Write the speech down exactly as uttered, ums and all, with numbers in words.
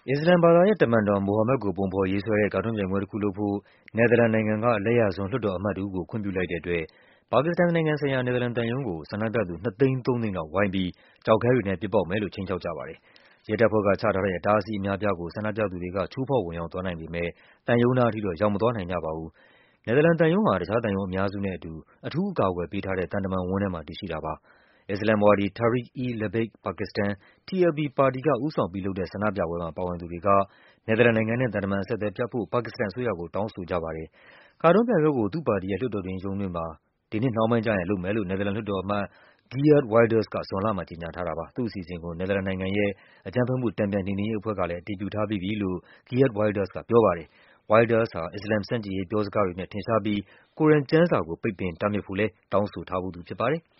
အစ္စလာမ်ဘာသာရဲ့တမန်တော် မိုဟာမက်ကို ပုံဖော်ရေးဆွဲတဲ့ ကာတွန်းပြိုင်ပွဲတခုလုပ်ဖို့ နယ်သာလန်နိုင်ငံက လက်ယာစွန်း လွှတ်တော်အမတ်တဦးကို ခွင့်ပြုလိုက်တဲ့အတွက် ပါကစ္စတန်နိုင်ငံဆိုင်ရာ နယ်သာလန်သံရုံးကို ဆန္ဒပြသူ နှစ်သိန်းသုံးသိန်းလောက် ဝိုင်းပြီး ကျောက်ခဲတွေနဲ့ ပစ်ပေါက်မယ်လို့ ခြိမ်းခြောက်ကြပါတယ်။ ရဲတပ်ဖွဲ့ကချထားတဲ့ အတားအဆီးအများအပြားကို ဆန္ဒပြသူတွေက ချိုးဖောက်ဝင်ရောက်သွားနိုင်ပေမယ့် သံရုံးနားထိတော့ ရောက်မသွားနိုင်ကြပါဘူး။ နယ်သာလန်သံရုံးဟာ တခြားသံရုံးအများစုနဲ့အတူ အထူးအကာအကွယ်ပေးထားတဲ့ သံတမန်ဝန်းထဲမှာ တည်ရှိတာပါ။ အစ္စလာမ်ဝါဒီ Tehreek-e-Labbaik Pakistan (T L P) ပါတီက ဦးဆောင်ပြုလုပ်တဲ့ ဆန္ဒပြပွဲမှာ ပါဝင်သူတွေက နယ်သာလန်နိုင်ငံနဲ့ သံတမန်အဆက်အသွယ်ဖြတ်ဖို့ ပါကစ္စတန်အစိုးရကို တောင်းဆိုကြပါတယ်။ ကာတွန်းပြိုင်ပွဲကို သူ့ပါတီရဲ့ လွှတ်တော်ထိန်းရုံးတွေမှာ ဒီနှစ်နှောင်းပိုင်းကျရင် လုပ်မယ်လို့ နယ်သာလန်လွှတ်တော်အမတ် Geert Wilders က ဇွန်လမှာ ကြေညာထားတာပါ။ သူ့အစီအစဉ်ကို နယ်သာလန်နိုင်ငံရဲ့ အကြမ်းဖက်မှု တန်ပြန်နှိမ်နင်းရေးအဖွဲ့ကလည်း အတည်ပြုထားပြီးပြီလို့ Geert Wilders ကပြောပါတယ်။ Wilders ဟာ အစ္စလာမ်ဆန့်ကျင်ရေး ပြောစကားတွေနဲ့ ထင်ရှားပြီး ကိုရမ်ကျမ်းစာကို ပိတ်ပင်တားမြစ်ဖို့လည်း တောင်းဆိုထားဖူးသူဖြစ်ပါတယ်။